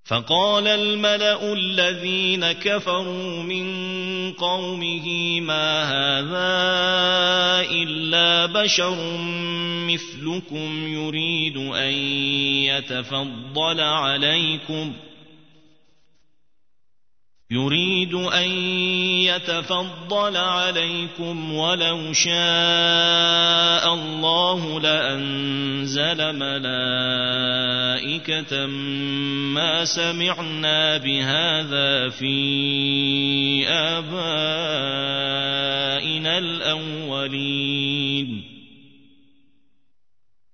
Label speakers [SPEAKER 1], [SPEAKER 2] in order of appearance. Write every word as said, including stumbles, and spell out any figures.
[SPEAKER 1] فقال الملأ الذين كفروا من قومه ما هذا إلا بشر مثلكم يريد أن يتفضل عليكم يريد أن يتفضل عليكم ولو شاء الله لأنزل ملائكة ما سمعنا بهذا في آبائنا الأولين